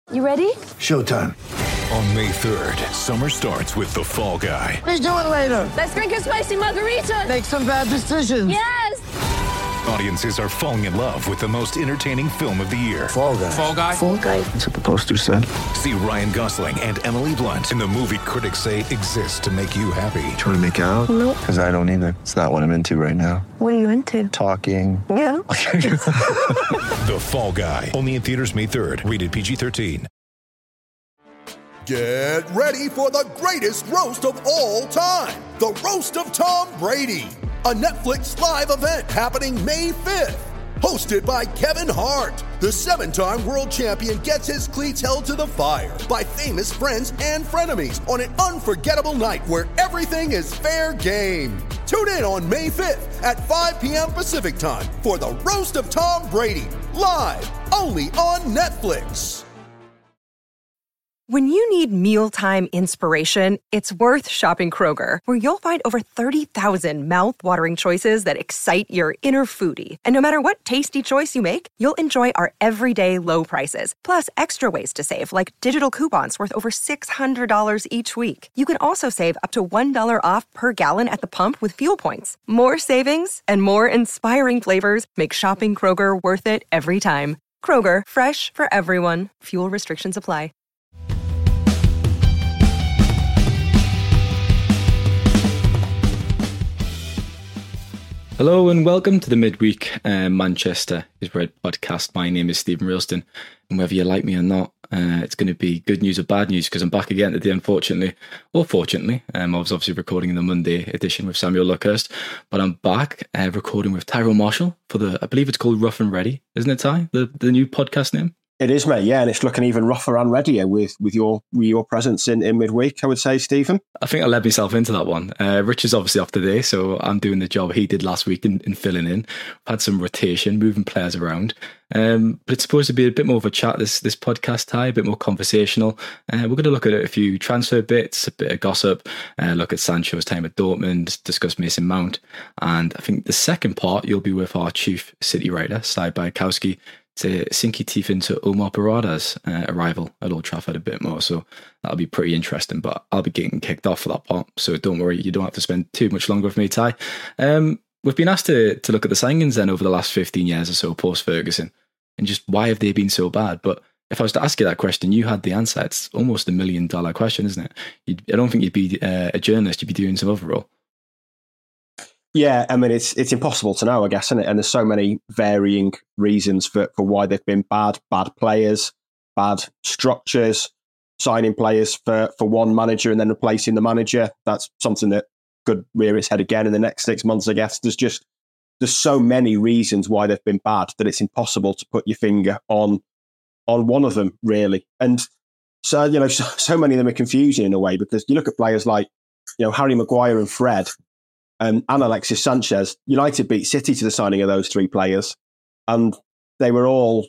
You ready? Showtime. On May 3rd, summer starts with The Fall Guy. Let's do it later. Let's drink a spicy margarita. Make some bad decisions. Yes! Audiences are falling in love with the most entertaining film of the year. Fall Guy. Fall Guy? Fall Guy. That's what the poster said. See Ryan Gosling and Emily Blunt in the movie critics say exists to make you happy. Trying to make it out? Nope. Because I don't either. It's not what I'm into right now. What are you into? Talking. Yeah. The Fall Guy. Only in theaters May 3rd. Rated PG-13. Get ready for the greatest roast of all time. The Roast of Tom Brady. A Netflix live event happening May 5th. Hosted by Kevin Hart. The 7-time world champion gets his cleats held to the fire by famous friends and frenemies on an unforgettable night where everything is fair game. Tune in on May 5th at 5 p.m. Pacific time for the Roast of Tom Brady. Live only on Netflix. When you need mealtime inspiration, it's worth shopping Kroger, where you'll find over 30,000 mouth-watering choices that excite your inner foodie. And no matter what tasty choice you make, you'll enjoy our everyday low prices, plus extra ways to save, like digital coupons worth over $600 each week. You can also save up to $1 off per gallon at the pump with fuel points. More savings and more inspiring flavors make shopping Kroger worth it every time. Kroger, fresh for everyone. Fuel restrictions apply. Hello and welcome to the Midweek Manchester is Red podcast. My name is Stephen Reelston, and whether you like me or not, it's going to be good news or bad news because I'm back again today, unfortunately, or fortunately. I was obviously recording in the Monday edition with Samuel Luckhurst, but I'm back recording with Tyrone Marshall for the, I believe it's called Rough and Ready, isn't it, Ty? The new podcast name? It is, mate, yeah, and it's looking even rougher and readier with your presence in midweek, I would say, Stephen. I think I led myself into that one. Rich is obviously off today, so I'm doing the job he did last week in filling in. I've had some rotation, moving players around. But it's supposed to be a bit more of a chat, this podcast, Ty, a bit more conversational. We're going to look at a few transfer bits, a bit of gossip, look at Sancho's time at Dortmund, discuss Mason Mount. And I think the second part, you'll be with our chief City writer, Cy Bajkowski, to sink your teeth into Omar Barada's arrival at Old Trafford a bit more. So that'll be pretty interesting, but I'll be getting kicked off for that part. So don't worry, you don't have to spend too much longer with me, Ty. We've been asked to look at the signings then over the last 15 years or so post-Ferguson and just why have they been so bad? But if I was to ask you that question, you had the answer. It's almost $1 million question, isn't it? I don't think you'd be a journalist, you'd be doing some other role. Yeah, I mean, it's impossible to know, I guess, isn't it? And there's so many varying reasons for why they've been bad players, bad structures, signing players for one manager and then replacing the manager. That's something that could rear its head again in the next 6 months, I guess. There's so many reasons why they've been bad that it's impossible to put your finger on one of them, really. And so, so many of them are confusing in a way because you look at players like, Harry Maguire and Fred, and Alexis Sanchez. United beat City to the signing of those three players. And they were all,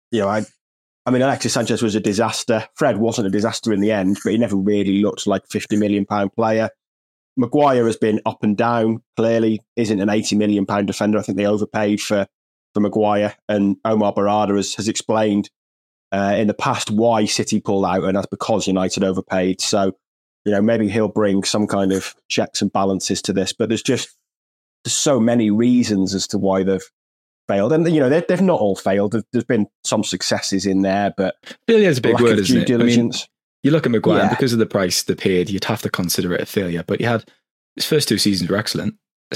Alexis Sanchez was a disaster. Fred wasn't a disaster in the end, but he never really looked like a £50 million player. Maguire has been up and down, clearly isn't an £80 million defender. I think they overpaid for Maguire. And Omar Barada has explained in the past why City pulled out, and that's because United overpaid. So, maybe he'll bring some kind of checks and balances to this, but there's so many reasons as to why they've failed. And, they've not all failed. There's been some successes in there, but failure is a big word, isn't it? Diligence. I mean, you look at Maguire, and because of the price they paid, you'd have to consider it a failure. But he had his first 2 seasons were excellent.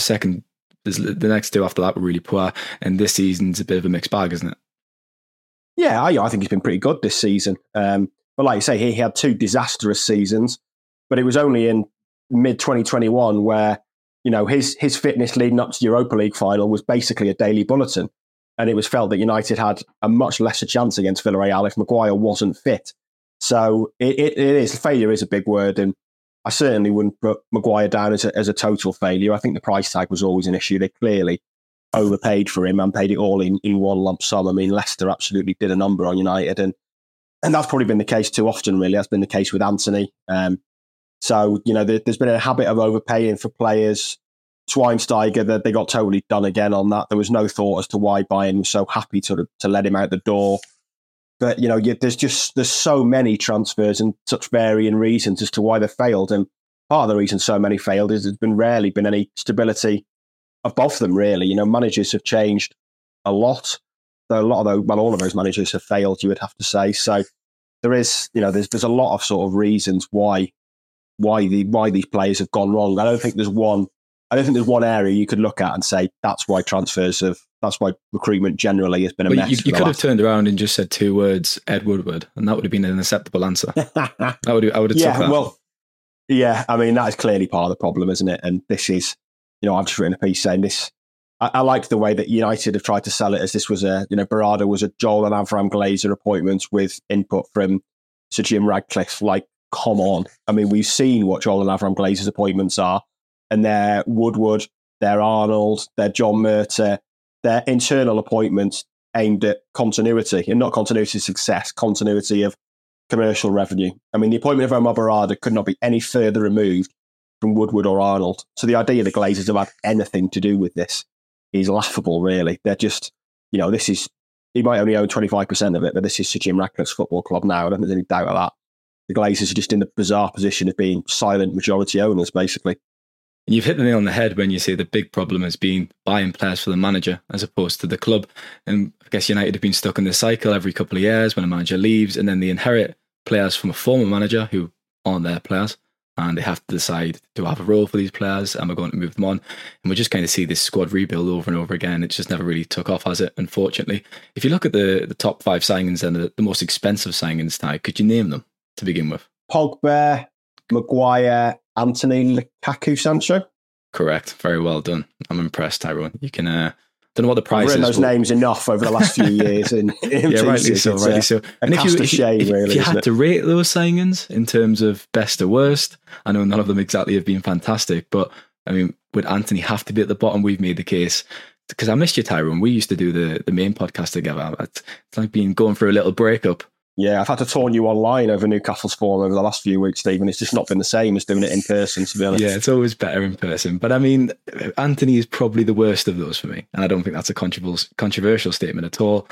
The next 2 after that were really poor. And this season's a bit of a mixed bag, isn't it? Yeah, I think he's been pretty good this season. But like you say, he had 2 disastrous seasons. But it was only in mid-2021 where, his fitness leading up to the Europa League final was basically a daily bulletin. And it was felt that United had a much lesser chance against Villarreal if Maguire wasn't fit. So failure is a big word. And I certainly wouldn't put Maguire down as a total failure. I think the price tag was always an issue. They clearly overpaid for him and paid it all in one lump sum. I mean, Leicester absolutely did a number on United. And that's probably been the case too often, really. That's been the case with Anthony. So, there's been a habit of overpaying for players. Schweinsteiger, they got totally done again on that. There was no thought as to why Bayern was so happy to let him out the door. But, there's so many transfers and such varying reasons as to why they failed. And part of the reason so many failed is there's rarely been any stability of both of them, really. Managers have changed a lot. All of those managers have failed, you would have to say. So there is, there's a lot of sort of reasons why these players have gone wrong. I don't think there's one area you could look at and say that's why recruitment generally has been a mess. You could have turned around and just said 2 words, Ed Woodward, and that would have been an acceptable answer. I would have took that. Well, yeah, I mean, that is clearly part of the problem, isn't it? And this is, I've just written a piece saying this. I like the way that United have tried to sell it as this was Berardi was a Joel and Avram Glazer appointment with input from Sir Jim Radcliffe. Like, come on. I mean, we've seen what Joel and Avram Glazer's appointments are, and they're Woodward, they're Arnold, they're John Murtagh, they're internal appointments aimed at continuity, and not continuity of success, continuity of commercial revenue. I mean, the appointment of Omar Berardi could not be any further removed from Woodward or Arnold. So the idea the Glazers have had anything to do with this is laughable, really. They're just, this is, he might only own 25% of it, but this is Sir Jim Ratcliffe's football club now. I don't think there's any doubt of that. The Glazers are just in the bizarre position of being silent majority owners, basically. You've hit the nail on the head when you say the big problem has been buying players for the manager as opposed to the club. And I guess United have been stuck in this cycle every couple of years when a manager leaves and then they inherit players from a former manager who aren't their players. And they have to decide, do I have a role for these players? Am I going to move them on? And we just kind of see this squad rebuild over and over again. It just never really took off, has it? Unfortunately. If you look at the top 5 signings and the most expensive signings, Ty, could you name them to begin with? Pogba, Maguire, Anthony, Lukaku, Sancho. Correct. Very well done. I'm impressed, Tyrone. You can... don't know what the price is. I've written those names enough over the last few years. Yeah, rightly so. And if you had to rate those signings in terms of best to worst, I know none of them exactly have been fantastic, but I mean, would Anthony have to be at the bottom? We've made the case. Because I missed you, Tyrone. We used to do the main podcast together. It's like going through a little breakup. Yeah, I've had to taunt you online over Newcastle's form over the last few weeks, Stephen. It's just not been the same as doing it in person, to be honest. Yeah, it's always better in person. But I mean, Anthony is probably the worst of those for me. And I don't think that's a controversial statement at all.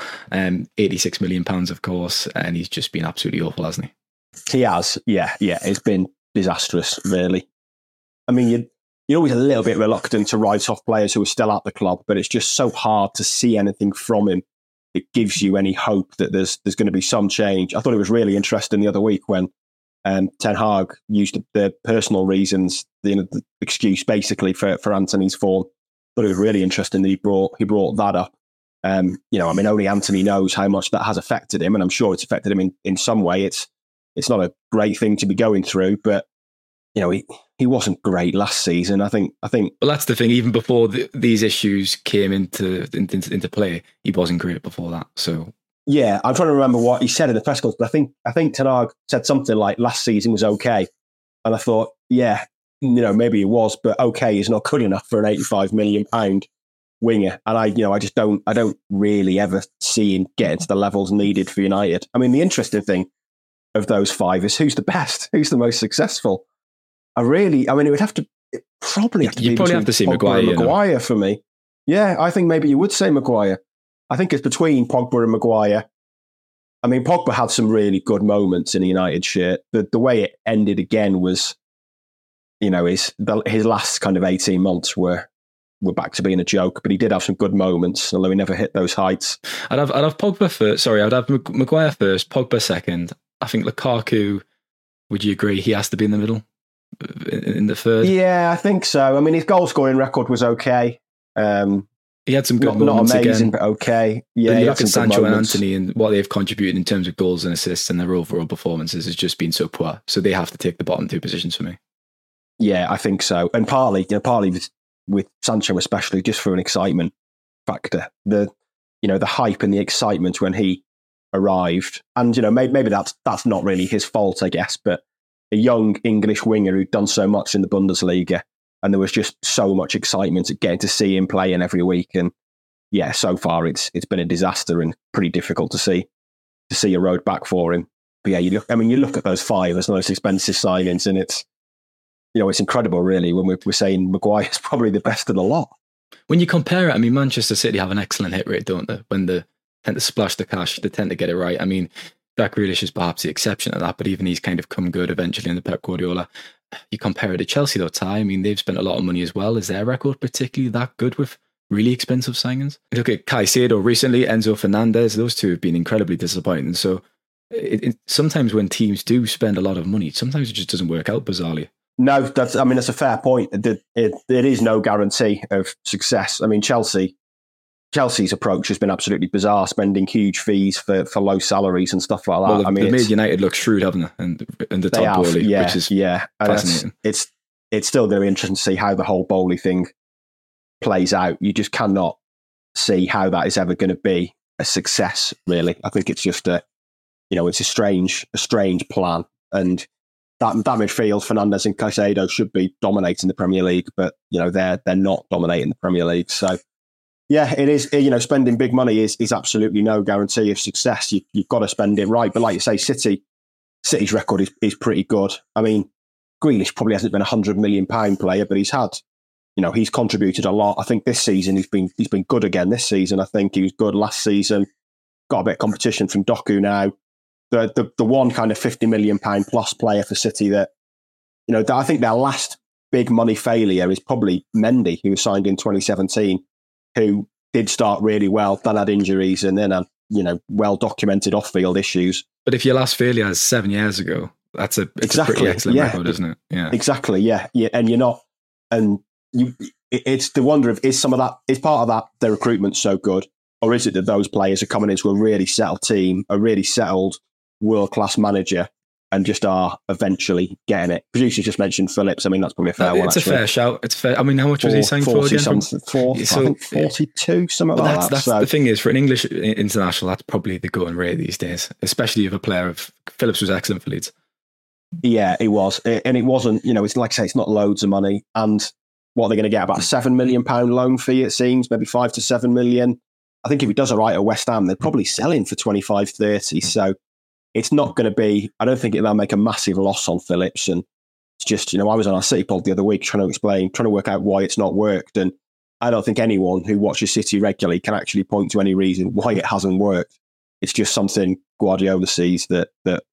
£86 million, of course. And he's just been absolutely awful, hasn't he? He has, yeah. It's been disastrous, really. I mean, you're always a little bit reluctant to write off players who are still at the club, but it's just so hard to see anything from him. It gives you any hope that there's going to be some change. I thought it was really interesting the other week when Ten Hag used the personal reasons, the excuse basically for Anthony's form. I thought it was really interesting that he brought that up. I mean, only Anthony knows how much that has affected him, and I'm sure it's affected him in some way. It's not a great thing to be going through, but he wasn't great last season. I think. Well, that's the thing. Even before these issues came into play, he wasn't great before that. So yeah, I'm trying to remember what he said in the press conference. I think Ten Hag said something like last season was okay, and I thought, yeah, maybe it was, but okay is not good enough for an £85 million winger. And I don't really ever see him get to the levels needed for United. I mean, the interesting thing of those 5 is who's the best, who's the most successful. It would probably have to say Maguire for me. Yeah, I think maybe you would say Maguire. I think it's between Pogba and Maguire. I mean, Pogba had some really good moments in a United shirt. The way it ended again was, his last kind of 18 months were back to being a joke. But he did have some good moments, although he never hit those heights. I'd have Pogba first. Sorry, I'd have Maguire first, Pogba second. I think Lukaku. Would you agree he has to be in the middle? In the third? Yeah, I think so. I mean, his goal scoring record was okay. He had some good moments not amazing, again. But okay. Yeah, you look at Sancho and Anthony and what they've contributed in terms of goals and assists, and their overall performances has just been so poor. So they have to take the bottom 2 positions for me. Yeah, I think so. And partly with Sancho especially, just for an excitement factor. The hype and the excitement when he arrived. And, maybe that's not really his fault, I guess, but a young English winger who'd done so much in the Bundesliga, and there was just so much excitement at getting to see him playing every week. And yeah, so far it's been a disaster and pretty difficult to see a road back for him. But yeah, you look at those 5 as the most expensive signings, and it's incredible really when we're saying Maguire's probably the best of the lot. When you compare it, I mean, Manchester City have an excellent hit rate, don't they? When the tend to splash the cash. They tend to get it right. I mean, Jack Grealish is perhaps the exception to that, but even he's kind of come good eventually under Pep Guardiola. You compare it to Chelsea though, Ty. I mean, they've spent a lot of money as well. Is their record particularly that good with really expensive signings? Look at Caicedo recently, Enzo Fernandez. Those two have been incredibly disappointing. So sometimes when teams do spend a lot of money, sometimes it just doesn't work out, bizarrely. No, that's a fair point. It is no guarantee of success. I mean, Chelsea's approach has been absolutely bizarre, spending huge fees for low salaries and stuff like that. Well, they've made United look shrewd, haven't they? And the top Bowley, which is fascinating. It's still going to be interesting to see how the whole Bowley thing plays out. You just cannot see how that is ever going to be a success, really. I think it's just it's a strange plan. And that midfield, Fernandes and Caicedo, should be dominating the Premier League, but they're not dominating the Premier League. So yeah, it is. Spending big money is absolutely no guarantee of success. You've got to spend it right. But like you say, City's record is pretty good. I mean, Grealish probably hasn't been a £100 million player, but he's had, he's contributed a lot. I think this season he's been good again. This season, I think he was good last season. Got a bit of competition from Doku now. The one kind of £50 million plus player for City that, I think their last big money failure is probably Mendy, who was signed in 2017, who did start really well, then had injuries and then had, well-documented off-field issues. But if your last failure is 7 years ago, it's a pretty excellent record, isn't it? Yeah, exactly. Yeah. And you're not, and it's the wonder of, is part of that their recruitment so good, or is it that those players are coming into a really settled team, a really settled world-class manager, and just are eventually getting it? Producer just mentioned Phillips. I mean, that's probably a fair one. It's actually a fair shout. It's fair. I mean, how much was he signed for again? I think 42, something like that. That's the thing is, for an English international, that's probably the going rate these days, especially if a player of Phillips was excellent for Leeds. Yeah, he was. And it wasn't, it's like I say, it's not loads of money. And what are they going to get? About a £7 million loan fee, it seems, maybe 5 to 7 million. I think if he does all right at West Ham, they're probably selling for 25, 30. So it's not going to be, I don't think it'll make a massive loss on Phillips. And it's just, I was on our City pod the other week trying to work out why it's not worked. And I don't think anyone who watches City regularly can actually point to any reason why it hasn't worked. It's just something Guardiola sees that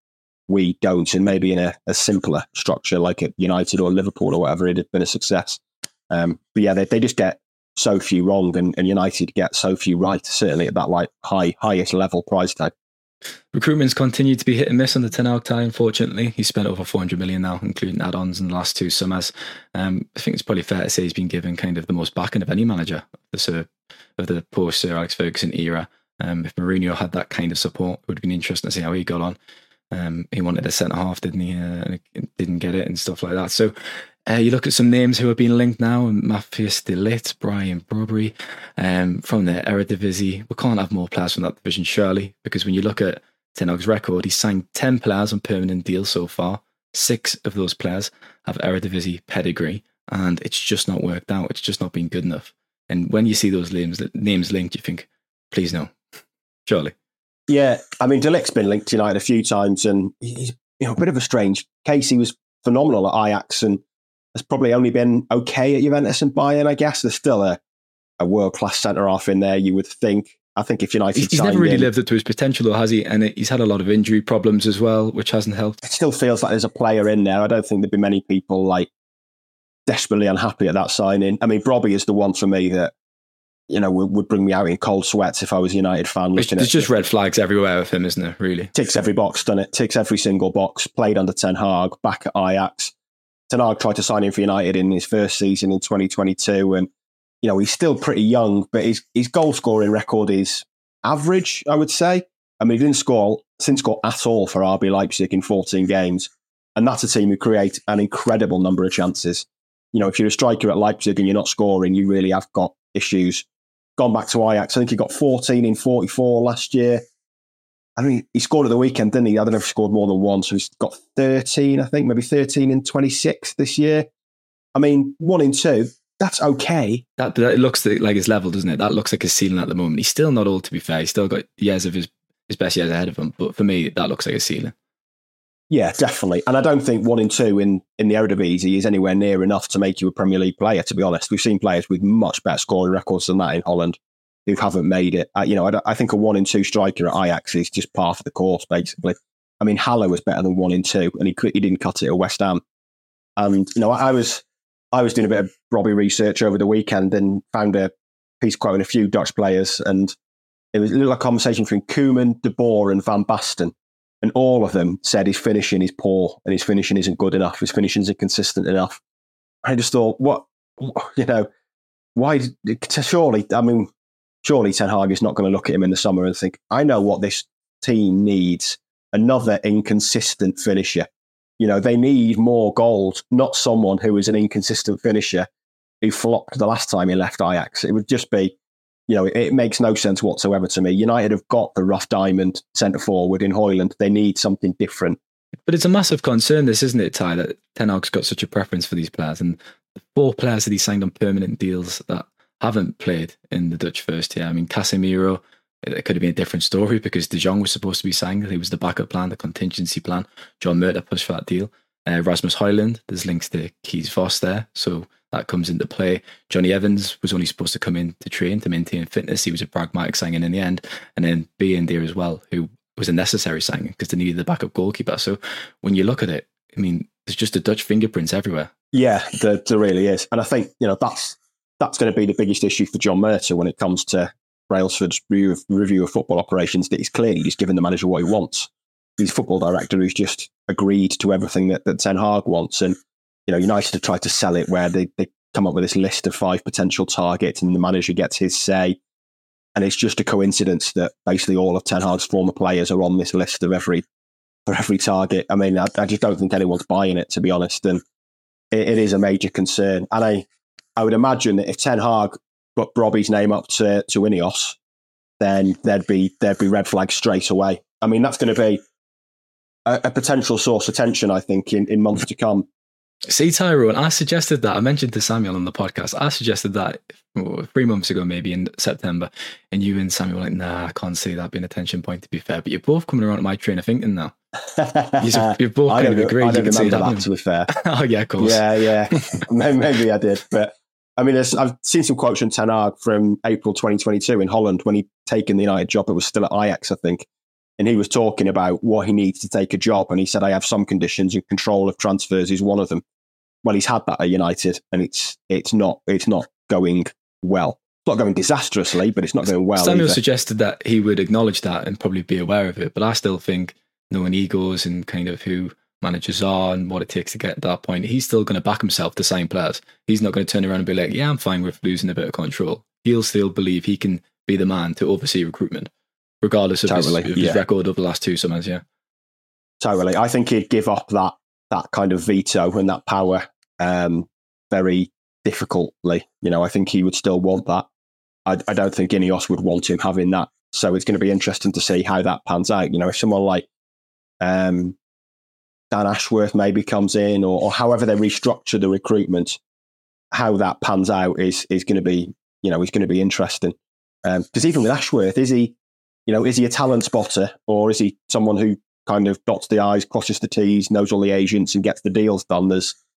we don't, and maybe in a simpler structure like at United or Liverpool or whatever, it had been a success. But yeah, they just get so few wrong, and United get so few right, certainly at that highest level price tag. Recruitment's continued to be hit and miss under Ten Hag, unfortunately. He's spent over 400 million now, including add-ons in the last two summers. I think it's probably fair to say he's been given kind of the most backing of any manager of the post-Sir Alex Ferguson era. If Mourinho had that kind of support, it would have been interesting to see how he got on. He wanted a centre-half, didn't he? And didn't get it and stuff like that. So you look at some names who have been linked now, Matthias de Ligt, Brian Brobry, from the Eredivisie. We can't have more players from that division, surely, because when you look at Ten Hag's record, he's signed 10 players on permanent deals so far. 6 of those players have Eredivisie pedigree, and it's just not worked out. It's just not been good enough. And when you see those names linked, you think, please no, surely. Yeah, I mean, De Ligt's been linked to United a few times, and he's a bit of a strange case. He was phenomenal at Ajax and has probably only been okay at Juventus and Bayern, I guess. There's still a world-class centre-half in there, you would think. I think if United he's never really lived up to his potential, though, has he? And he's had a lot of injury problems as well, which hasn't helped. It still feels like there's a player in there. I don't think there'd be many people desperately unhappy at that signing. I mean, Brobby is the one for me that would bring me out in cold sweats if I was a United fan. There's just red flags everywhere with him, isn't there, really? Ticks every box, doesn't it? Ticks every single box. Played under Ten Hag, back at Ajax. Ten Hag tried to sign him for United in his first season in 2022, and he's still pretty young, but his goal-scoring record is average, I would say. I mean, he didn't score at all for RB Leipzig in 14 games, and that's a team who create an incredible number of chances. If you're a striker at Leipzig and you're not scoring, you really have got issues. Gone back to Ajax, I think he got 14 in 44 last year. I mean, he scored at the weekend, didn't he? I don't know if he scored more than one, so he's got 13, I think, maybe 13 in 26 this year. I mean, 1 in 2, that's okay. That it looks like his level, doesn't it? That looks like his ceiling at the moment. He's still not old, to be fair. He's still got years of his best years ahead of him. But for me, that looks like his ceiling. Yeah, definitely. And I don't think 1 in 2 in the Eredivisie is anywhere near enough to make you a Premier League player, to be honest. We've seen players with much better scoring records than that in Holland. who haven't made it. I think a 1-2 striker at Ajax is just par for the course, basically. I mean, Haller was better than 1-2, and he didn't cut it at West Ham. And I was doing a bit of Robbie research over the weekend and found a piece quoting a few Dutch players, and it was a little conversation between Koeman, De Boer, and Van Basten, and all of them said his finishing is poor and his finishing isn't good enough. His finishing isn't consistent enough. I just thought, why? Surely Ten Hag is not going to look at him in the summer and think, I know what this team needs: another inconsistent finisher. They need more goals, not someone who is an inconsistent finisher who flopped the last time he left Ajax. It would just be, it makes no sense whatsoever to me. United have got the rough diamond centre forward in Højlund. They need something different. But it's a massive concern, this, isn't it, Ty, that Ten Hag's got such a preference for these players, and the 4 players that he signed on permanent deals that haven't played in the Dutch first tier. I mean, Casemiro, it could have been a different story because De Jong was supposed to be signed. He was the backup plan, the contingency plan. John Murtough pushed for that deal. Rasmus Højlund, there's links to Kees Vos there, so that comes into play. Johnny Evans was only supposed to come in to train, to maintain fitness. He was a pragmatic signing in the end. And then Beyendir as well, who was a necessary signing because they needed the backup goalkeeper. So when you look at it, I mean, there's just a Dutch fingerprints everywhere. Yeah, there really is. And I think, that's going to be the biggest issue for John Murtough when it comes to Brailsford's review of football operations, that he's clearly just giving the manager what he wants. He's football director who's just agreed to everything that Ten Hag wants. And, United have tried to sell it where they come up with this list of 5 potential targets and the manager gets his say. And it's just a coincidence that basically all of Ten Hag's former players are on this list of for every target. I mean, I just don't think anyone's buying it, to be honest. And it is a major concern. And I would imagine that if Ten Hag put Robbie's name up to Ineos, then there'd be red flags straight away. I mean, that's going to be a potential source of tension, I think, in months to come. See, Tyrone, I suggested that. I mentioned to Samuel on the podcast. I suggested that 3 months ago, maybe in September, and you and Samuel were like, nah, I can't see that being a tension point, to be fair. But you're both coming around to my train of thinking now. You've both kind of agreed. I don't remember that, to be fair. Oh, yeah, of course. Yeah. Maybe I did. But I mean, I've seen some quotes from Ten Hag from April 2022 in Holland when he'd taken the United job. It was still at Ajax, I think. And he was talking about what he needs to take a job. And he said, I have some conditions, and control of transfers is one of them. Well, he's had that at United, and it's not going well. It's not going disastrously, but it's not going well. Samuel either. suggested that he would acknowledge that and probably be aware of it. But I still think, knowing egos and kind of who managers are and what it takes to get to that point, he's still going to back himself to sign players. He's not going to turn around and be like, yeah, I'm fine with losing a bit of control. He'll still believe he can be the man to oversee recruitment, regardless of his record over the last 2 summers. Yeah, totally. I think he'd give up that kind of veto and that power very difficultly. I think he would still want that. I don't think Ineos would want him having that. So it's going to be interesting to see how that pans out. If someone like Dan Ashworth maybe comes in, or however they restructure the recruitment, how that pans out is going to be, is going to be interesting. Because even with Ashworth, is he a talent spotter, or is he someone who kind of dots the I's, crosses the T's, knows all the agents and gets the deals done?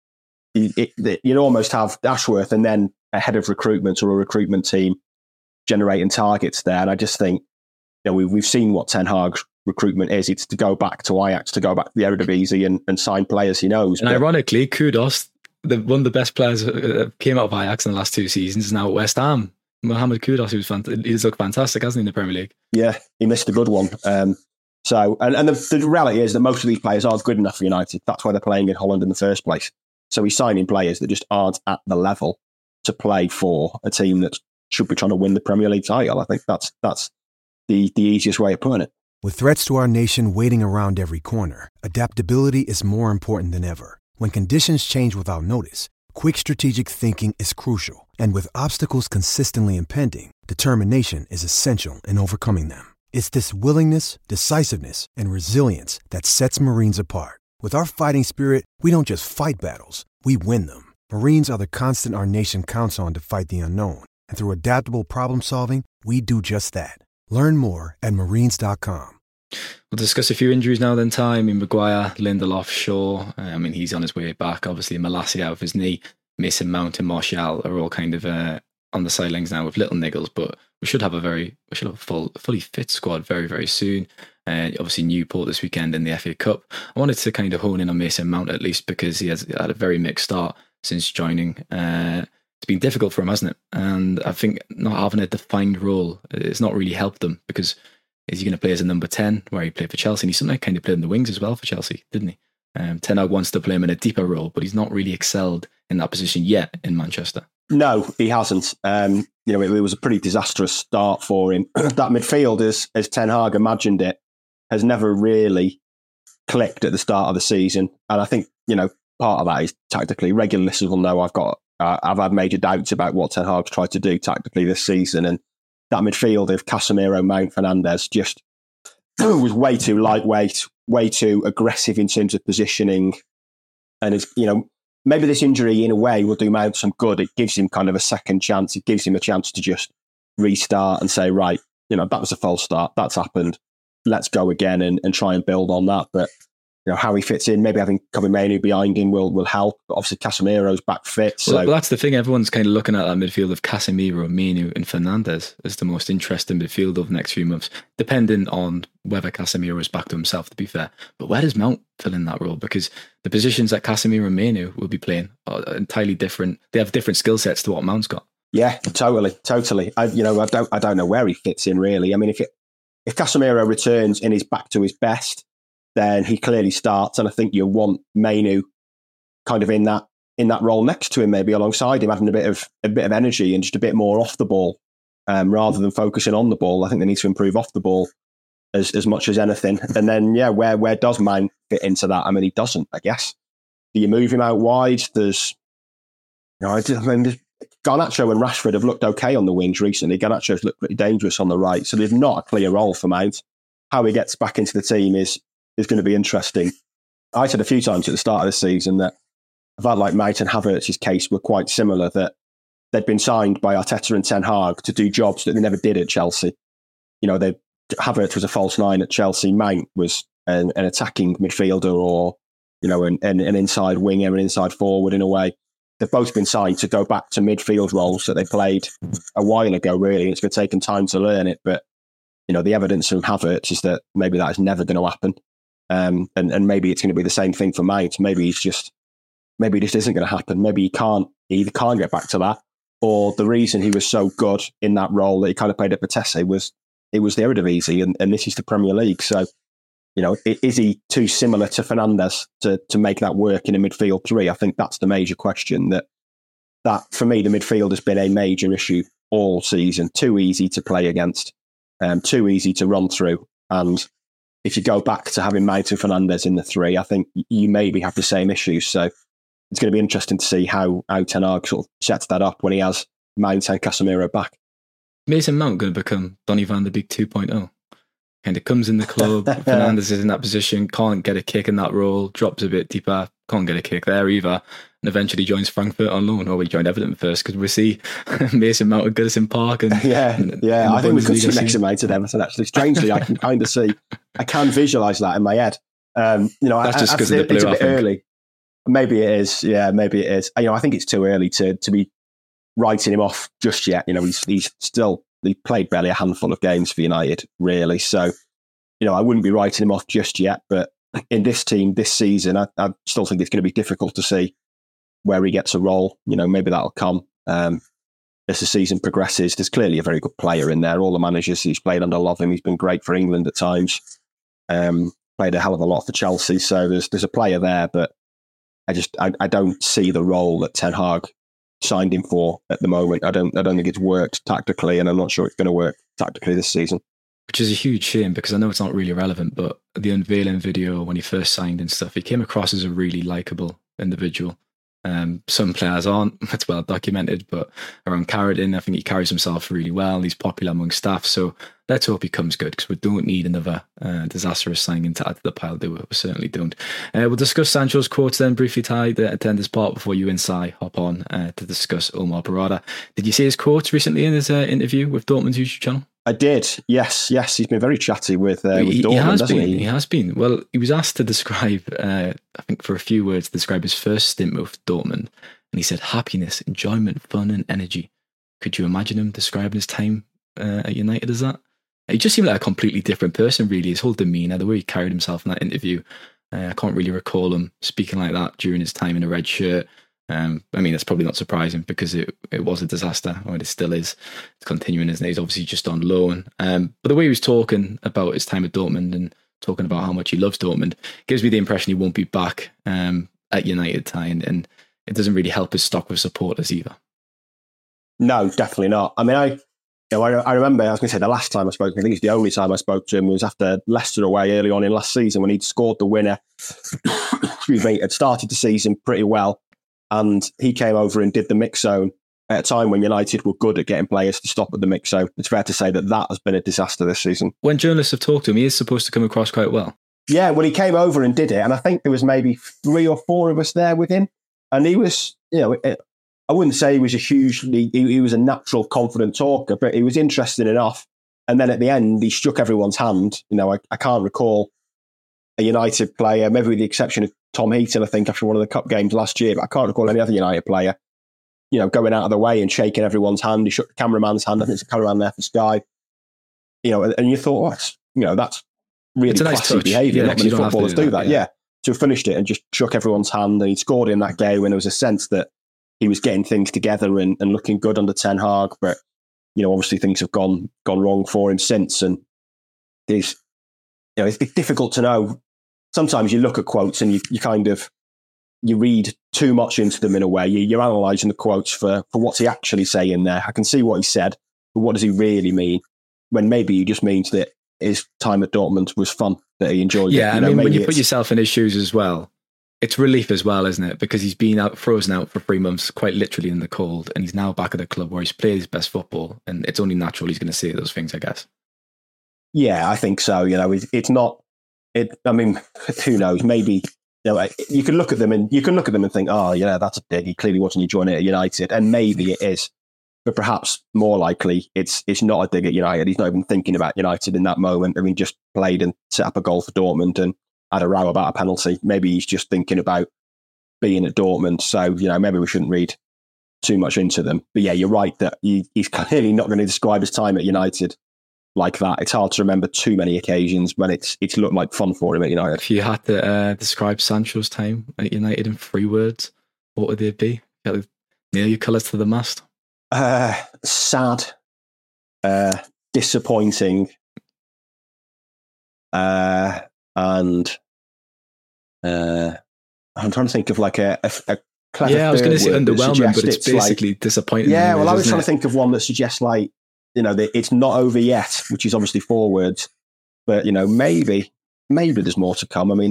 You'd almost have Ashworth and then a head of recruitment or a recruitment team generating targets there. And I just think, we've seen what Ten Hag's recruitment is. It's to go back to Ajax, to go back to the Eredivisie and sign players he knows. And ironically, Kudus, one of the best players came out of Ajax in the last 2 seasons, is now at West Ham. Mohamed Kudus, he's looked fantastic, hasn't he, in the Premier League? Yeah, he missed a good one. The reality is that most of these players aren't good enough for United. That's why they're playing in Holland in the first place. So he's signing players that just aren't at the level to play for a team that should be trying to win the Premier League title. I think that's the easiest way of putting it. With threats to our nation waiting around every corner, adaptability is more important than ever. When conditions change without notice, quick strategic thinking is crucial. And with obstacles consistently impending, determination is essential in overcoming them. It's this willingness, decisiveness, and resilience that sets Marines apart. With our fighting spirit, we don't just fight battles, we win them. Marines are the constant our nation counts on to fight the unknown. And through adaptable problem solving, we do just that. Learn more at marines.com. We'll discuss a few injuries now then, Ty. Maguire, Lindelof, Shaw. He's on his way back. Obviously, Malacia out of his knee. Mason Mount and Martial are all kind of on the sidelines now with little niggles, but we should have a fully fit squad very, very soon. Obviously Newport this weekend in the FA Cup. I wanted to kind of hone in on Mason Mount at least, because he has had a very mixed start since joining. It's been difficult for him, hasn't it? And I think not having a defined role, it's not really helped them, because is he going to play as a number 10 where he played for Chelsea? And he sometimes kind of played in the wings as well for Chelsea, didn't he? Ten Hag wants to play him in a deeper role, but he's not really excelled in that position yet in Manchester. No, he hasn't. It was a pretty disastrous start for him. That midfield, as Ten Hag imagined it, has never really clicked at the start of the season. And I think, part of that is tactically. Regular listeners will know I've had major doubts about what Ten Hag's tried to do tactically this season. And that midfield of Casemiro, Mount, Fernandes just was way too lightweight, way too aggressive in terms of positioning. And maybe this injury in a way will do Mount some good. It gives him kind of a second chance. It gives him a chance to just restart and say, right, that was a false start. That's happened. Let's go again and try and build on that. But how he fits in, maybe having Kobbie Mainoo behind him will help. But obviously Casemiro's back fit. So well, that's the thing. Everyone's kind of looking at that midfield of Casemiro, Mainoo and Fernandes as the most interesting midfield over the next few months, depending on whether Casemiro is back to himself, to be fair. But where does Mount fill in that role? Because the positions that Casemiro and Mainoo will be playing are entirely different. They have different skill sets to what Mount's got. Yeah, totally. I don't know where he fits in really. I mean, if Casemiro returns and is back to his best, then he clearly starts, and I think you want Mainoo kind of in that role next to him, maybe alongside him, having a bit of energy and just a bit more off the ball, rather than focusing on the ball. I think they need to improve off the ball as much as anything. And then, where does Mount fit into that? I mean, he doesn't, I guess. Do you move him out wide? Garnacho and Rashford have looked okay on the wings recently. Garnacho's looked pretty dangerous on the right, so there's not a clear role for Mount. How he gets back into the team is going to be interesting. I said a few times at the start of the season that I've had like Mount and Havertz's case were quite similar, that they'd been signed by Arteta and Ten Hag to do jobs that they never did at Chelsea. Havertz was a false nine at Chelsea. Mount was an attacking midfielder or, an inside winger, an inside forward in a way. They've both been signed to go back to midfield roles that they played a while ago, really. It's going to take them time to learn it. But, the evidence from Havertz is that maybe that is never going to happen. And maybe it's going to be the same thing for Mount. Maybe this isn't going to happen. Maybe he either can't get back to that, or the reason he was so good in that role that he kind of played at Vitesse was it was the Eredivisie, and this is the Premier League. So, is he too similar to Fernandes to make that work in a midfield three? I think that's the major question. That for me, the midfield has been a major issue all season. Too easy to play against, too easy to run through, and if you go back to having Mount and Fernandes in the three, I think you maybe have the same issues. So it's going to be interesting to see how Ten Hag sort of sets that up when he has Mount and Casemiro back. Mason Mount going to become Donny van de Beek 2.0. Kind of comes in the club, Fernandes is in that position, can't get a kick in that role, drops a bit deeper, can't get a kick there either, and eventually joins Frankfurt on loan. Or he joined Everton first, because we see Mason Mount at Goodison Park. And I think we could see next to Mount at Everton, actually. Strangely, I can kind of see, I can visualise that in my head. That's just because of the blue, it's a bit early. Maybe it is, maybe it is. I think it's too early to be writing him off just yet. He played barely a handful of games for United, really. So, I wouldn't be writing him off just yet. But in this team, this season, I still think it's going to be difficult to see where he gets a role. Maybe that'll come as the season progresses. There's clearly a very good player in there. All the managers he's played under love him. He's been great for England at times. Played a hell of a lot for Chelsea. So there's a player there, but I don't see the role that Ten Hag signed him for at the moment. I don't think it's worked tactically, and I'm not sure it's going to work tactically this season. Which is a huge shame, because I know it's not really relevant, but the unveiling video when he first signed and stuff, he came across as a really likeable individual. Some players aren't, it's well documented, but around Carradine, I think he carries himself really well. He's popular among staff, so let's hope he comes good, because we don't need another disastrous signing to add to the pile, do we? We certainly don't. We'll discuss Sancho's quotes then briefly, Ty, the attendance part, before you and Si hop on to discuss Omar Barada. Did you see his quotes recently in his interview with Dortmund's YouTube channel? I did, yes. He's been very chatty with Dortmund, hasn't he? He has been. Well, he was asked to describe, I think for a few words, describe his first stint with Dortmund. And he said, happiness, enjoyment, fun and energy. Could you imagine him describing his time at United as that. He just seemed like a completely different person, really. His whole demeanour, the way he carried himself in that interview. I can't really recall him speaking like that during his time in a red shirt. I mean, that's probably not surprising because it was a disaster, or it still is. It's continuing, isn't it? He's obviously just on loan. But the way he was talking about his time at Dortmund and talking about how much he loves Dortmund gives me the impression he won't be back at United, Ty, and it doesn't really help his stock with supporters either. No, definitely not. I mean, I remember, I was going to say the last time I spoke to him, I think it's the only time I spoke to him, was after Leicester away early on in last season when he'd scored the winner. Excuse me, had started the season pretty well, and he came over and did the mix zone at a time when United were good at getting players to stop at the mix zone. It's fair to say that has been a disaster this season. When journalists have talked to him, he is supposed to come across quite well. Yeah, well, he came over and did it, and I think there was maybe 3 or 4 of us there with him, and he was, I wouldn't say he was he was a natural, confident talker, but he was interesting enough. And then at the end, he shook everyone's hand. I can't recall a United player, maybe with the exception of Tom Heaton, I think, after one of the cup games last year, but I can't recall any other United player, going out of the way and shaking everyone's hand. He shook the cameraman's hand. I think it's a cameraman there for Sky. And you thought, that's really it's a nice classy behaviour. Yeah, not many footballers do that. Yeah. To have finished it and just shook everyone's hand, and he scored in that game, and there was a sense that he was getting things together and looking good under Ten Hag, but obviously things have gone wrong for him since. And it's difficult to know. Sometimes you look at quotes and you read too much into them in a way. You're analysing the quotes for what's he actually saying there. I can see what he said, but what does he really mean? When maybe he just means that his time at Dortmund was fun, that he enjoyed it. Yeah, I mean, when you put yourself in his shoes as well, it's relief as well, isn't it? Because he's been frozen out for 3 months, quite literally in the cold, and he's now back at a club where he's played his best football, and it's only natural he's going to say those things, I guess. Yeah, I think so. It's not. I mean, who knows? Maybe you can look at them and think, oh, that's a dig. He clearly wasn't enjoying it at United, and maybe it is, but perhaps more likely it's not a dig at United. He's not even thinking about United in that moment. I mean, just played and set up a goal for Dortmund and had a row about a penalty. Maybe he's just thinking about being at Dortmund. So, maybe we shouldn't read too much into them. But yeah, you're right that he's clearly not going to describe his time at United like that. It's hard to remember too many occasions when it's looked like fun for him at United. If you had to describe Sancho's time at United in 3 words, what would they be? Nail your colours to the mast. Sad, disappointing, and I'm trying to think of like a clever. Yeah, I was going to say underwhelming, but it's basically like, disappointing. Yeah, well, I was trying to think of one that suggests like that it's not over yet, which is obviously 4 words, but maybe there's more to come. I mean,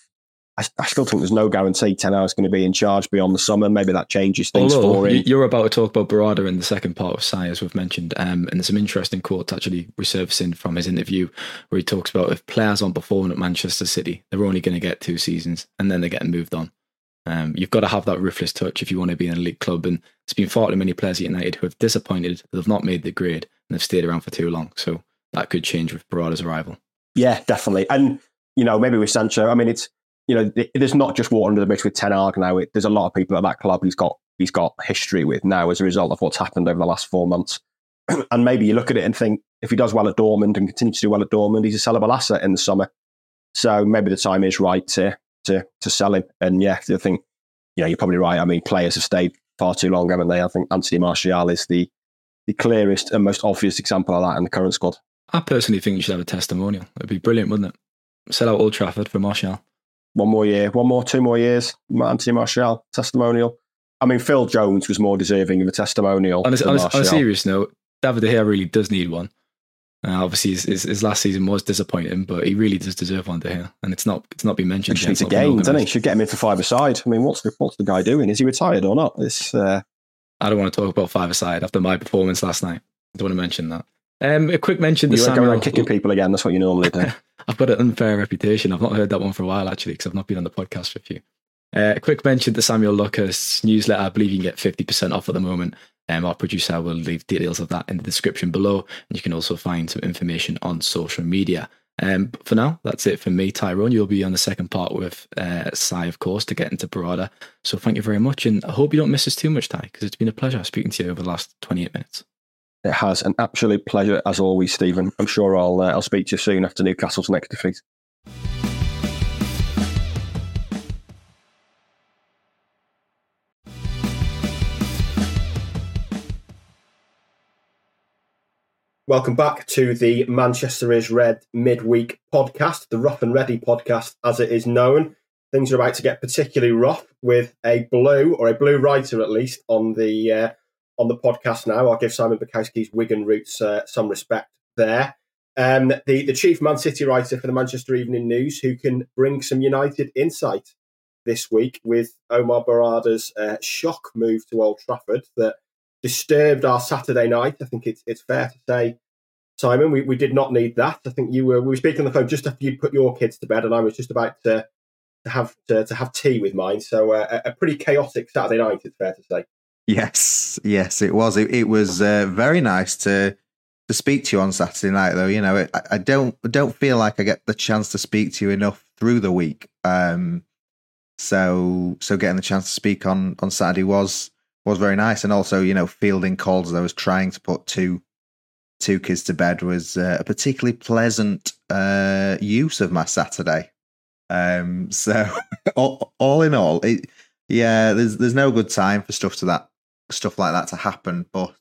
I still think there's no guarantee Ten Hag's going to be in charge beyond the summer. Maybe that changes things for him. You're about to talk about Barada in the second part of Sai, as we've mentioned, and there's some interesting quotes actually resurfacing from his interview where he talks about if players aren't performing at Manchester City, they're only going to get 2 seasons and then they're getting moved on. You've got to have that ruthless touch if you want to be in an elite club, and there's been far too many players at United who have disappointed, who have not made the grade and have stayed around for too long. So that could change with Barada's arrival. Yeah, definitely. And, maybe with Sancho, I mean, it's, there's not just water under the bridge with Ten Hag now. There's a lot of people at that club he's got history with now as a result of what's happened over the last 4 months. And maybe you look at it and think, if he does well at Dortmund and continues to do well at Dortmund, he's a sellable asset in the summer. So maybe the time is right to sell him. And yeah, I think, you're probably right. I mean, players have stayed far too long, haven't they? I think Anthony Martial is the clearest and most obvious example of that in the current squad. I personally think you should have a testimonial. It'd be brilliant, wouldn't it? Sell out Old Trafford for Martial. 2 more years, Anthony Martial, testimonial. I mean, Phil Jones was more deserving of a testimonial. On a serious note, David De Gea really does need one. Obviously, his last season was disappointing, but he really does deserve one, De Gea, and it's not been mentioned. He needs a game, doesn't he? Should get him in for 5-a-side. I mean, what's the guy doing? Is he retired or not? I don't want to talk about 5-a-side after my performance last night. I don't want to mention that. A quick mention to Samuel. You're going around kicking people again. That's what you normally do. I've got an unfair reputation. I've not heard that one for a while, actually, because I've not been on the podcast with you. A quick mention to Samuel Lucas' newsletter. I believe you can get 50% off at the moment. Our producer will leave details of that in the description below. And you can also find some information on social media. But for now, that's it from me, Tyrone. You'll be on the second part with Sai, of course, to get into Barada. So thank you very much. And I hope you don't miss us too much, Ty, because it's been a pleasure speaking to you over the last 28 minutes. It has. An absolute pleasure as always, Stephen. I'm sure I'll speak to you soon after Newcastle's next defeat. Welcome back to the Manchester is Red midweek podcast, the Rough and Ready podcast as it is known. Things are about to get particularly rough with a blue writer at least on the podcast now. I'll give Simon Bukowski's Wigan roots some respect there. The chief Man City writer for the Manchester Evening News, who can bring some United insight this week with Omar Barada's shock move to Old Trafford that disturbed our Saturday night. I think it's fair to say, Simon, we did not need that. I think we were speaking on the phone just after you'd put your kids to bed, and I was just about to have tea with mine. So a pretty chaotic Saturday night, it's fair to say. Yes, it was. It was very nice to speak to you on Saturday night, though. You know, I don't feel like I get the chance to speak to you enough through the week. So getting the chance to speak on Saturday was very nice, and also, you know, fielding calls as I was trying to put two kids to bed was a particularly pleasant use of my Saturday. So all in all, there's no good time for stuff like that to happen. But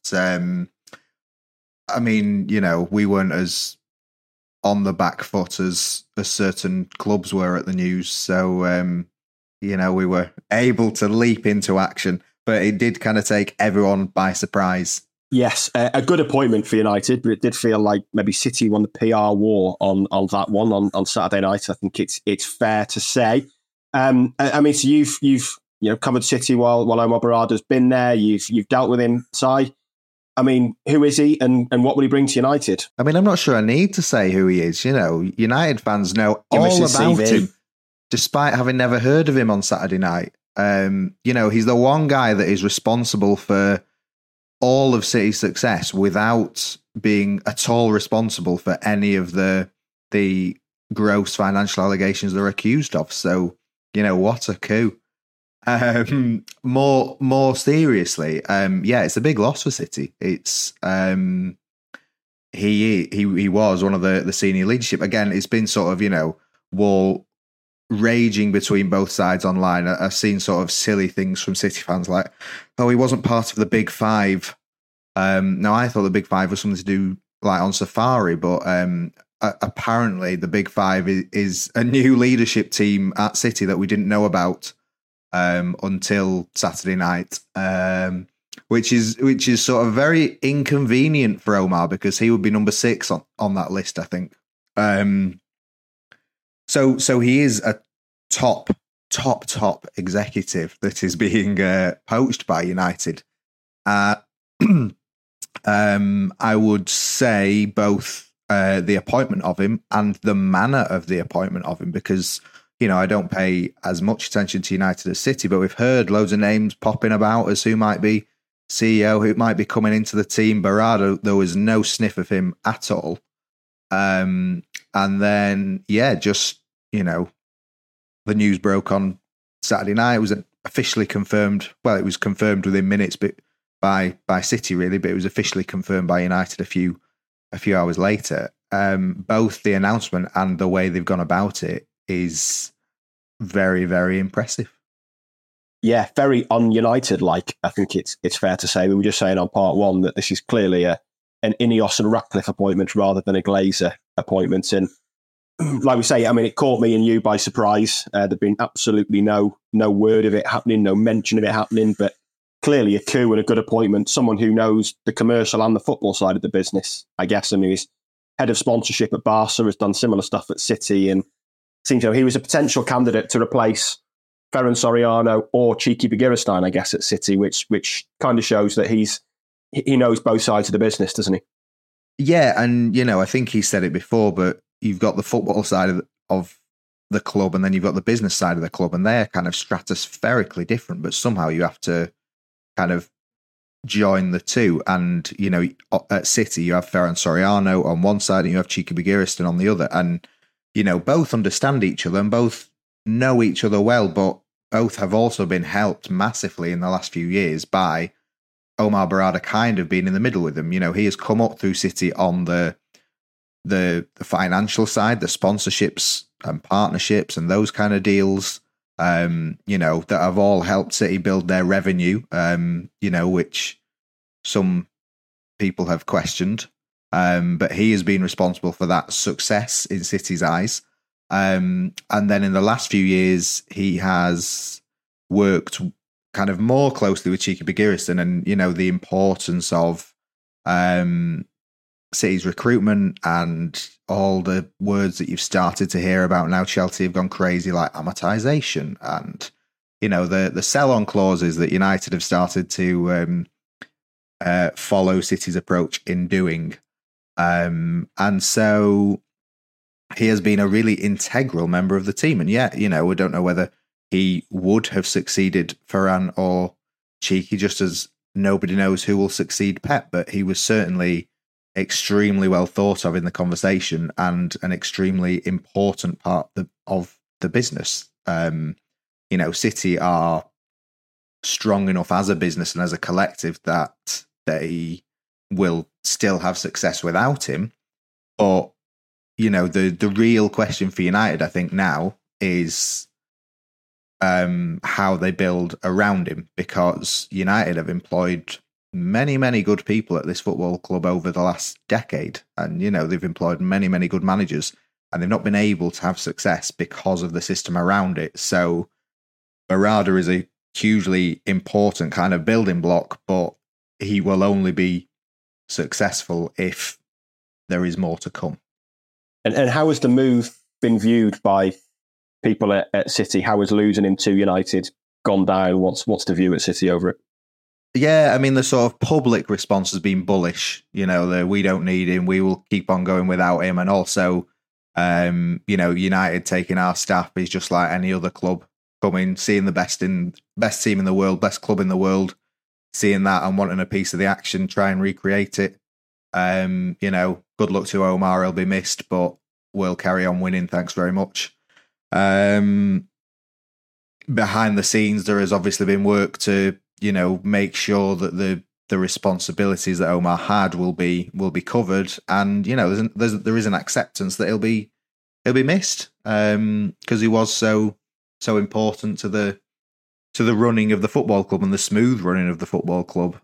I mean, you know, we weren't as on the back foot as certain clubs were at the news, so you know, we were able to leap into action. But it did kind of take everyone by surprise. Yes, a good appointment for United, but it did feel like maybe City won the PR war on that one on Saturday night. I think it's fair to say. I mean, so you've covered City while Omar Barada's been there. You've dealt with him, Si. I mean, who is he, and what will he bring to United? I mean, I'm not sure I need to say who he is. You know, United fans know all about him, despite having never heard of him on Saturday night. You know, he's the one guy that is responsible for all of City's success without being at all responsible for any of the gross financial allegations they're accused of. So, you know, what a coup. More seriously, it's a big loss for City. It's he was one of the senior leadership. Again, it's been sort of, you know, war raging between both sides online. I've seen sort of silly things from City fans like, oh, he wasn't part of the Big Five. Now, I thought the Big Five was something to do like on Safari, but apparently the Big Five is a new leadership team at City that we didn't know about until Saturday night, which is sort of very inconvenient for Omar because he would be number 6 on that list, I think. So he is a top executive that is being poached by United. I would say both the appointment of him and the manner of the appointment of him, because, you know, I don't pay as much attention to United as City, but we've heard loads of names popping about as who might be CEO, who might be coming into the team. Barada, there was no sniff of him at all. And then, just, you know, the news broke on Saturday night. It was officially confirmed. Well, it was confirmed within minutes, but by City really, but it was officially confirmed by United a few hours later. Both the announcement and the way they've gone about it is very, very impressive. Yeah, very un-United-like, I think it's fair to say. We were just saying on part one that this is clearly an Ineos and Ratcliffe appointment rather than a Glazer appointment. And like we say, I mean, it caught me and you by surprise. There'd been absolutely no word of it happening, no mention of it happening, but clearly a coup and a good appointment. Someone who knows the commercial and the football side of the business, I guess. I mean, he's head of sponsorship at Barca, has done similar stuff at City, and seems he was a potential candidate to replace Ferran Soriano or Cheeky Begiristain, I guess, at City, which kind of shows that he knows both sides of the business, doesn't he? Yeah, and, you know, I think he said it before, but you've got the football side of the club, and then you've got the business side of the club, and they're kind of stratospherically different, but somehow you have to kind of join the two. And, you know, at City, you have Ferran Soriano on one side and you have Cheeky Begiristain on the other. And, you know, both understand each other and both know each other well, but both have also been helped massively in the last few years by Omar Barada kind of been in the middle with them. You know, he has come up through City on the financial side, the sponsorships and partnerships and those kind of deals, you know, that have all helped City build their revenue, you know, which some people have questioned. But he has been responsible for that success in City's eyes. And then in the last few years, he has worked kind of more closely with Txiki Begiristain and, you know, the importance of City's recruitment and all the words that you've started to hear about now. Chelsea have gone crazy, like amortization and, you know, the sell-on clauses that United have started to follow City's approach in doing. And so he has been a really integral member of the team. And yet, you know, we don't know whether he would have succeeded Ferran or Txiki, just as nobody knows who will succeed Pep, but he was certainly extremely well thought of in the conversation and an extremely important part of the business. You know, City are strong enough as a business and as a collective that they will still have success without him. But, you know, the real question for United, I think now, is how they build around him, because United have employed many, many good people at this football club over the last decade. And, you know, they've employed many, many good managers, and they've not been able to have success because of the system around it. So Barada is a hugely important kind of building block, but he will only be successful if there is more to come. And how has the move been viewed by people at City? How has losing him to United gone down? What's the view at City over it? Yeah, I mean, the sort of public response has been bullish. You know, we don't need him. We will keep on going without him. And also, you know, United taking our staff is just like any other club, coming, seeing the best team in the world, best club in the world, seeing that and wanting a piece of the action, try and recreate it. You know, good luck to Omar. He'll be missed, but we'll carry on winning. Thanks very much. Behind the scenes, there has obviously been work to, you know, make sure that the responsibilities that Omar had will be covered, and, you know, there is an acceptance that he'll be missed, because he was so important to the running of the football club and the smooth running of the football club.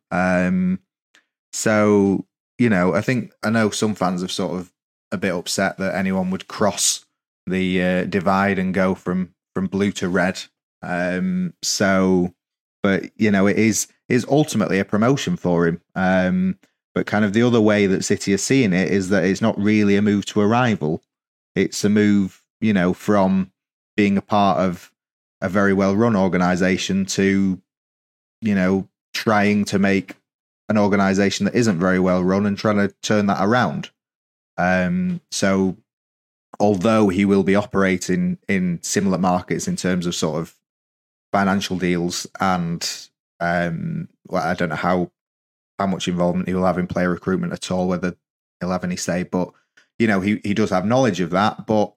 So, you know, I know some fans are sort of a bit upset that anyone would cross the divide and go from blue to red. But, you know, it is ultimately a promotion for him. But kind of the other way that City are seeing it is that it's not really a move to a rival. It's a move, you know, from being a part of a very well-run organisation to, you know, trying to make an organisation that isn't very well run and trying to turn that around. So although he will be operating in similar markets in terms of sort of financial deals and well, I don't know how much involvement he will have in player recruitment at all, whether he'll have any say, but, you know, he does have knowledge of that. But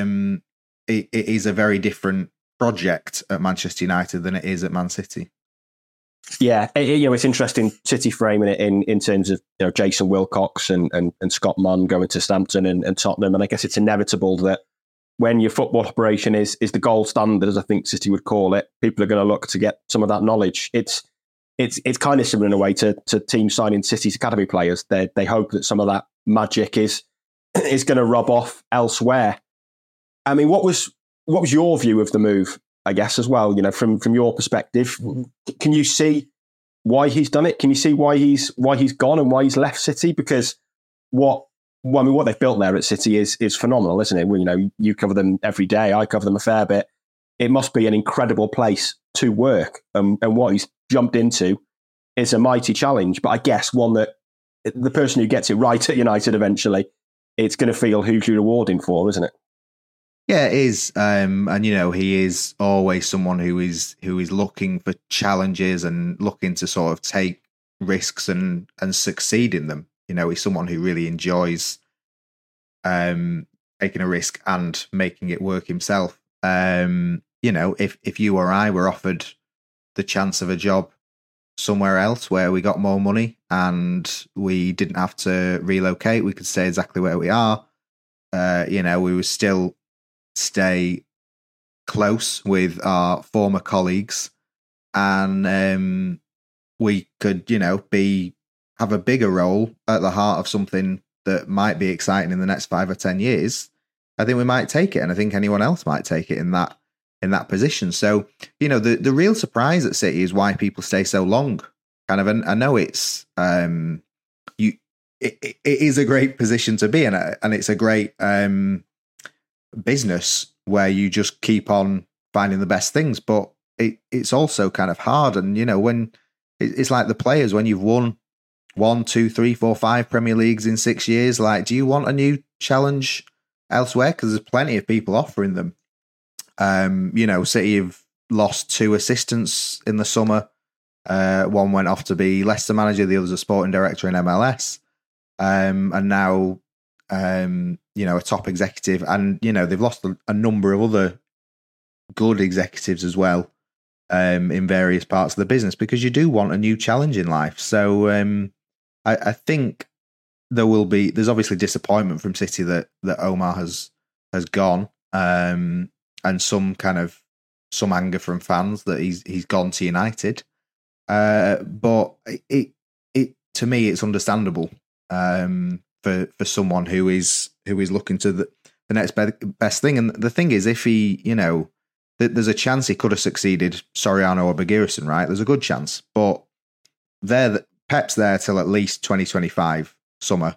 it is a very different project at Manchester United than it is at Man City. Yeah, you know, it's interesting City framing it in terms of, you know, Jason Wilcox and Scott Munn going to Southampton and Tottenham, and I guess it's inevitable that when your football operation is the gold standard, as I think City would call it, people are going to look to get some of that knowledge. It's kind of similar in a way to teams signing City's academy players. They hope that some of that magic is going to rub off elsewhere. I mean, what was your view of the move, I guess, as well? You know, from your perspective, can you see why he's done it? Can you see why he's gone and why he's left City? Because what they've built there at City is phenomenal, isn't it? Well, you know, you cover them every day. I cover them a fair bit. It must be an incredible place to work. And what he's jumped into is a mighty challenge. But I guess one that the person who gets it right at United eventually, it's going to feel hugely rewarding for, isn't it? Yeah, it is. And, you know, he is always someone who is looking for challenges and looking to sort of take risks and succeed in them. You know, he's someone who really enjoys taking a risk and making it work himself. You know, if you or I were offered the chance of a job somewhere else where we got more money and we didn't have to relocate. We could stay exactly where we are. We would still stay close with our former colleagues, and we could, have a bigger role at the heart of something that might be exciting in the next 5 or 10 years. I think we might take it, and I think anyone else might take it in that position. So, the real surprise at City is why people stay so long. Kind of, and I know it's it is a great position to be in, and it's a great business where you just keep on finding the best things. But it's also kind of hard, and when it's like the players, when you've won 1, 2, 3, 4, 5 Premier Leagues in 6 years, like, do you want a new challenge elsewhere? Because there's plenty of people offering them. City have lost 2 assistants in the summer. One went off to be Leicester manager, the other's a sporting director in MLS. And now, a top executive. And, they've lost a number of other good executives as well in various parts of the business, because you do want a new challenge in life. So I think there's obviously disappointment from City that Omar has gone. And some anger from fans that he's gone to United. But it to me, it's understandable for someone who is looking to the next best thing. And the thing is, if he, there's a chance he could have succeeded Soriano or Bergersen, right? There's a good chance, but Pep's there till at least 2025 summer.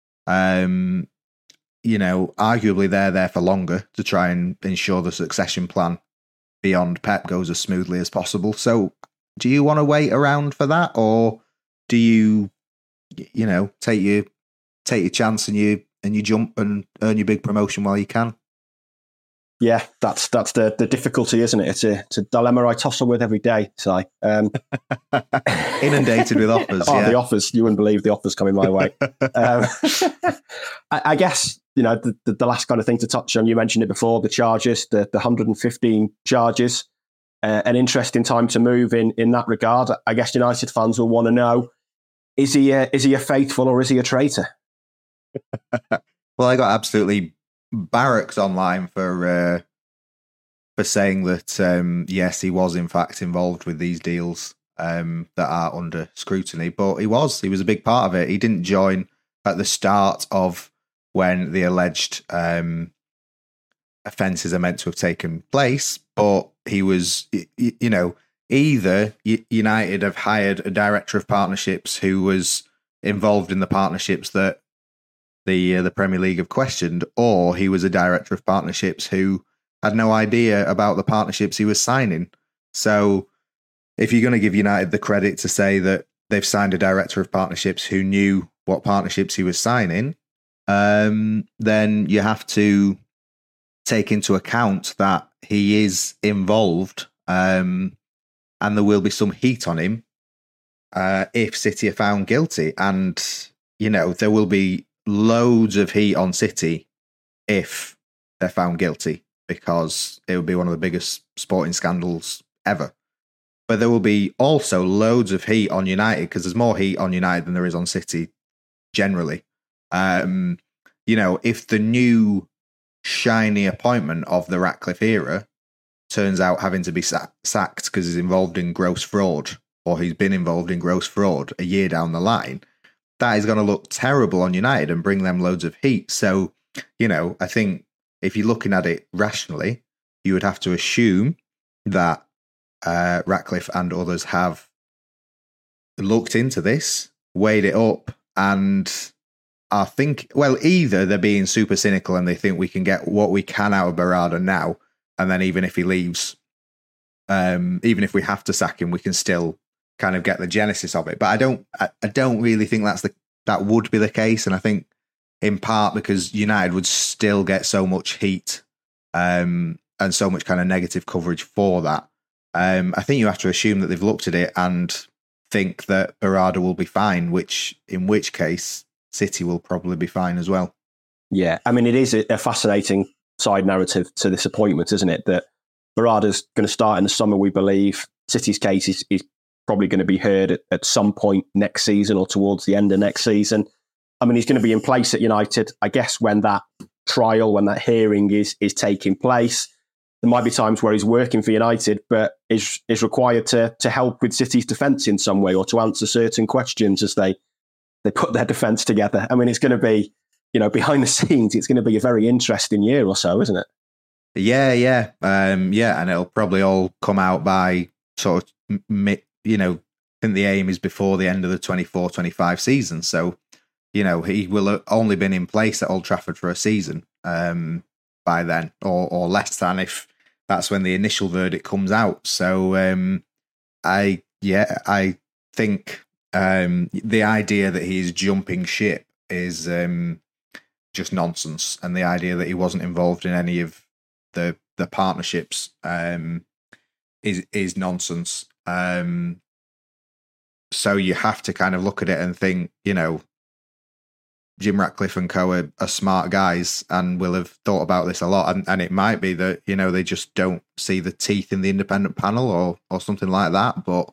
Arguably they're there for longer to try and ensure the succession plan beyond Pep goes as smoothly as possible. So do you want to wait around for that, or do you, take your chance and you jump and earn your big promotion while you can? Yeah, that's the difficulty, isn't it? It's a dilemma I tussle with every day, Si. Inundated with offers. Yeah. The offers, you wouldn't believe the offers coming my way. I guess, the last kind of thing to touch on, you mentioned it before, the charges, the 115 charges, an interesting time to move in that regard. I guess United fans will want to know, is he a faithful or is he a traitor? Well, I got absolutely barracks online for saying that yes, he was in fact involved with these deals that are under scrutiny, but he was a big part of it. He didn't join at the start of when the alleged offences are meant to have taken place, but he was, either United have hired a director of partnerships who was involved in the partnerships that the Premier League have questioned, or he was a director of partnerships who had no idea about the partnerships he was signing. So if you're going to give United the credit to say that they've signed a director of partnerships who knew what partnerships he was signing, then you have to take into account that he is involved, and there will be some heat on him if City are found guilty. And, there will be loads of heat on City if they're found guilty, because it would be one of the biggest sporting scandals ever. But there will be also loads of heat on United, because there's more heat on United than there is on City generally. If the new shiny appointment of the Ratcliffe era turns out having to be sacked because he's involved in gross fraud, or he's been involved in gross fraud a year down the line, that is going to look terrible on United and bring them loads of heat. So, I think if you're looking at it rationally, you would have to assume that Ratcliffe and others have looked into this, weighed it up, and I think, either they're being super cynical and they think we can get what we can out of Berardi now, and then even if he leaves, even if we have to sack him, we can still kind of get the genesis of it. But I don't really think that would be the case, and I think in part because United would still get so much heat and so much kind of negative coverage for that. I think you have to assume that they've looked at it and think that Berardi will be fine, in which case City will probably be fine as well. Yeah, I mean, it is a fascinating side narrative to this appointment, isn't it? That Berardi's going to start in the summer, we believe. City's case is probably going to be heard at some point next season or towards the end of next season. I mean, he's going to be in place at United, I guess, when that trial, when that hearing is taking place. There might be times where he's working for United, but is required to help with City's defence in some way or to answer certain questions as they put their defence together. I mean, it's going to be, behind the scenes, it's going to be a very interesting year or so, isn't it? Yeah. And it'll probably all come out by sort of, I think the aim is before the end of the 24-25 season. So, he will have only been in place at Old Trafford for a season by then, or less than if that's when the initial verdict comes out. So I think the idea that he's jumping ship is just nonsense, and the idea that he wasn't involved in any of the partnerships is nonsense. So you have to kind of look at it and think, Jim Ratcliffe and co are smart guys and will have thought about this a lot. And it might be that, they just don't see the teeth in the independent panel or something like that. But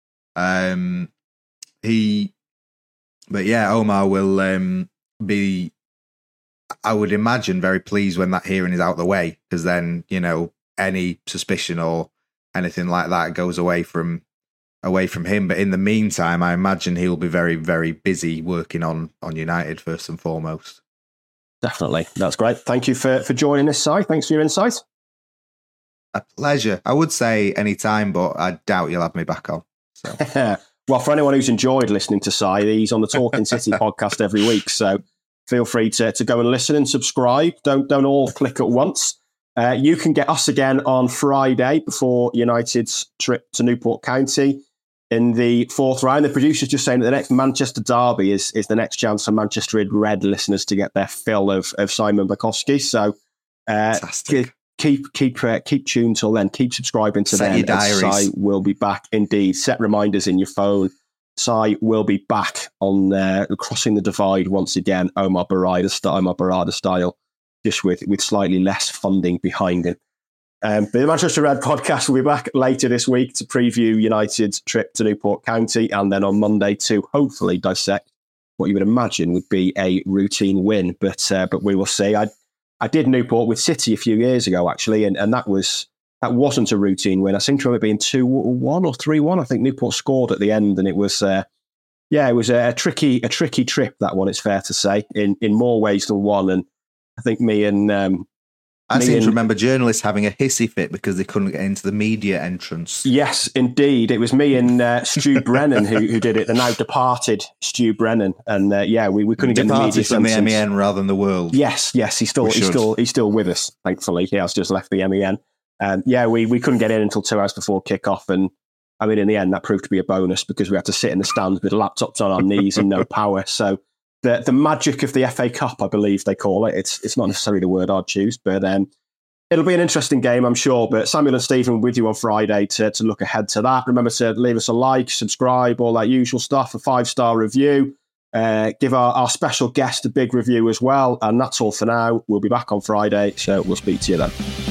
Omar will be, I would imagine, very pleased when that hearing is out the way, because then, any suspicion or anything like that goes away from him. But in the meantime, I imagine he'll be very, very busy working on United first and foremost. Definitely. That's great. Thank you for joining us, Si. Thanks for your insight. A pleasure. I would say any time, but I doubt you'll have me back on. So. Well, for anyone who's enjoyed listening to Si, he's on the Talking City podcast every week. So feel free to go and listen and subscribe. Don't all click at once. You can get us again on Friday before United's trip to Newport County in the fourth round. The producer's just saying that the next Manchester derby is the next chance for Manchester Red listeners to get their fill of Simon Bukowski. So keep tuned till then. Keep subscribing to them. Set your diaries. Si will be back indeed. Set reminders in your phone. Si will be back on Crossing the Divide once again. Omar Barada style, just with slightly less funding behind him. But the Manchester Red podcast will be back later this week to preview United's trip to Newport County, and then on Monday to hopefully dissect what you would imagine would be a routine win. But we will see. I did Newport with City a few years ago, actually, and that wasn't a routine win. I seem to remember it being 2-1 or 3-1. I think Newport scored at the end, and it was it was a tricky trip, that one, it's fair to say, in more ways than one. And I think I seem to remember journalists having a hissy fit because they couldn't get into the media entrance. Yes, indeed. It was me and Stu Brennan who did it, the now departed Stu Brennan. And we couldn't get the media from the MEN rather than the world. Yes, he's still with us, thankfully. He has just left the MEN. We couldn't get in until 2 hours before kickoff. And I mean, in the end, that proved to be a bonus because we had to sit in the stands with laptops on our knees and no power. So the magic of the FA Cup, I believe they call it. It's not necessarily the word I'd choose, but it'll be an interesting game, I'm sure. But Samuel and Stephen with you on Friday to look ahead to that. Remember to leave us a like, subscribe, all that usual stuff, a 5-star review. Give our special guest a big review as well. And that's all for now. We'll be back on Friday, so we'll speak to you then.